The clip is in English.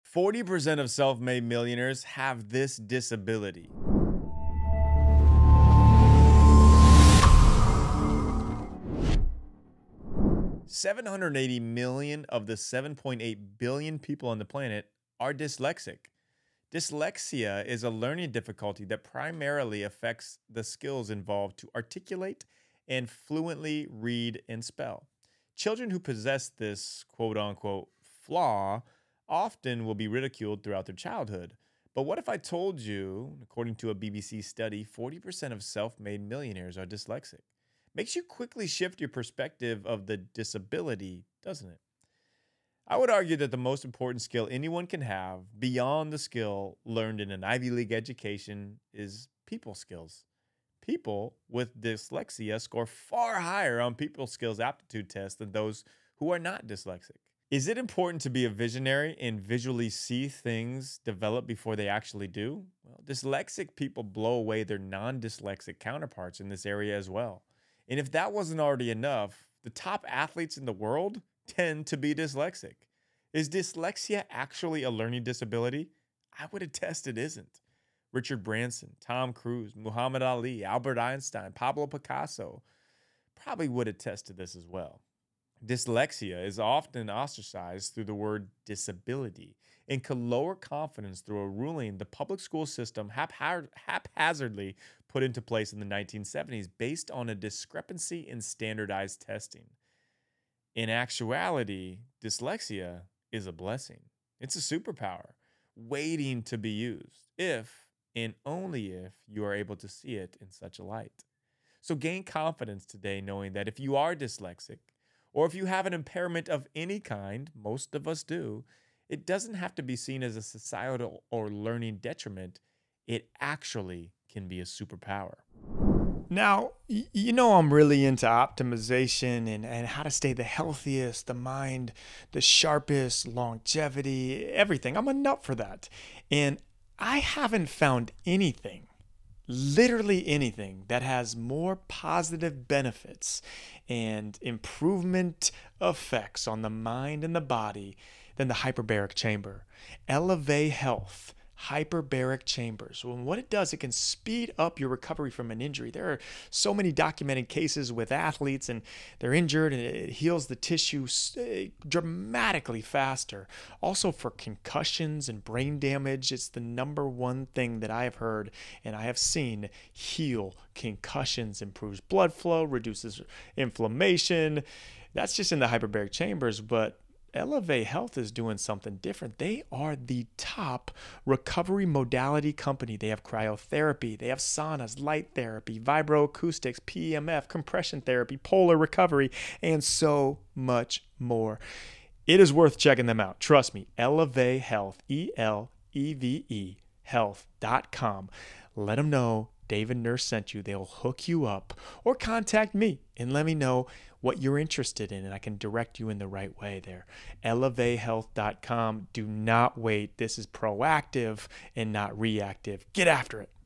40% of self made millionaires have this disability. 780 million of the 7.8 billion people on the planet are dyslexic. Dyslexia is a learning difficulty that primarily affects the skills involved to articulate and fluently read and spell. Children who possess this quote unquote flaw often will be ridiculed throughout their childhood. But what if I told you, according to a BBC study, 40% of self made millionaires are dyslexic? Makes you quickly shift your perspective of the disability, doesn't it? I would argue that the most important skill anyone can have, beyond the skill learned in an Ivy League education, is people skills. People with dyslexia score far higher on people skills aptitude tests than those who are not dyslexic. Is it important to be a visionary and visually see things develop before they actually do? Well, dyslexic people blow away their non dyslexic counterparts in this area as well. And if that wasn't already enough, the top athletes in the world tend to be dyslexic. Is dyslexia actually a learning disability? I would attest it isn't. Richard Branson, Tom Cruise, Muhammad Ali, Albert Einstein, Pablo Picasso probably would attest to this as well. Dyslexia is often ostracized through the word disability and could lower confidence through a ruling the public school system haphazardly put into place in the 1970s based on a discrepancy in standardized testing. In actuality, dyslexia is a blessing. It's a superpower waiting to be used if and only if you are able to see it in such a light. So gain confidence today knowing that if you are dyslexic, or if you have an impairment of any kind, most of us do, it doesn't have to be seen as a societal or learning detriment. It actually can be a superpower. Now, you know I'm really into optimization and how to stay the healthiest, the mind, the sharpest, longevity, everything. I'm a nut for that. And I haven't found anything, literally anything, that has more positive benefits and improvement effects on the mind and the body than the hyperbaric chamber. Elevate Health hyperbaric chambers. Well, what it does, it can speed up your recovery from an injury. There are so many documented cases with athletes and they're injured and it heals the tissue dramatically faster. Also for concussions and brain damage, it's the number one thing that I have heard and I have seen heal concussions, improves blood flow, reduces inflammation. That's just in the hyperbaric chambers, but Elevate Health is doing something different. They are the top recovery modality company. They have cryotherapy, they have saunas, light therapy, vibroacoustics, PEMF, compression therapy, polar recovery, and so much more. It is worth checking them out. Trust me, Elevate Health, ELEVE health.com. Let them know David Nurse sent you. They'll hook you up or contact me and let me know what you're interested in and I can direct you in the right way there. ElevateHealth.com. Do not wait. This is proactive and not reactive. Get after it.